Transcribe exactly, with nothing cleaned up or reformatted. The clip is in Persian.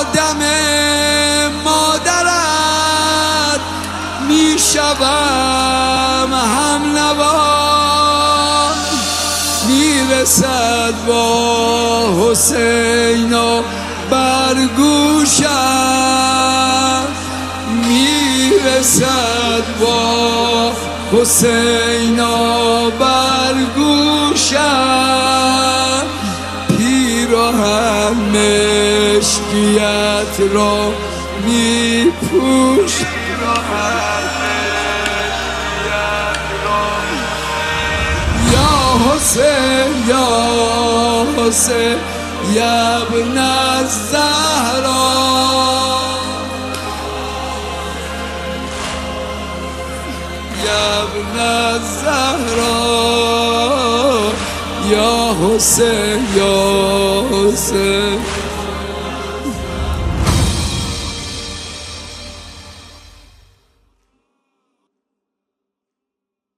دم مادرت میشوم هم نوا، میرسد با حسین و برگوشم، میرسد با حسین و برگوشم، پیراهن مشکیت را میپوش، یا حسین یا حسین یا ابن الزهرا، یا ابن الزهرا، یا حسین یا حسین.